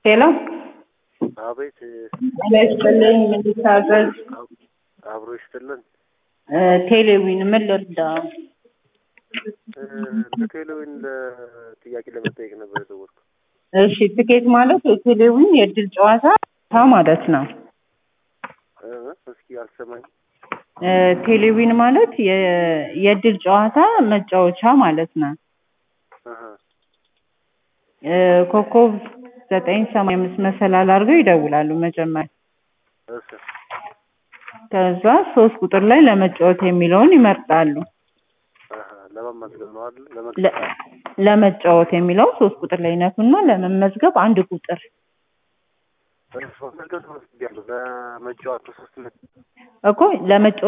ሄሎ አቤት አላስፈልኝ ምን ታዘዝ አብሮ ይስጥልን። ቴሌዊን ምን ልርዳ? ለቴሌዊን ለጥያቄ ለመጠየቅ ነበር የደወልኩት። እሺ ትኬት ማለት የቴሌዊን የእድል ጨዋታ ማለት ነው። እስኪ አልሰማኝ። ቴሌዊን ማለት የእድል ጨዋታ መጫወቻ ማለት ነው። ኮከብ 985 መሰላል አድርገው ይደውላሉ መጀመሪያ። እሺ ከዛ 3 ቁጥር ላይ ለመጫወት የሚለውን ይመርጣሉ። ለመመዝገብ ነው አይደል? ለመጫወት የሚለው 3 ቁጥር ላይ ነኩና ለመመዝገብ 1 ቁጥር ለመጫወት 3 እኮ ለመጫወት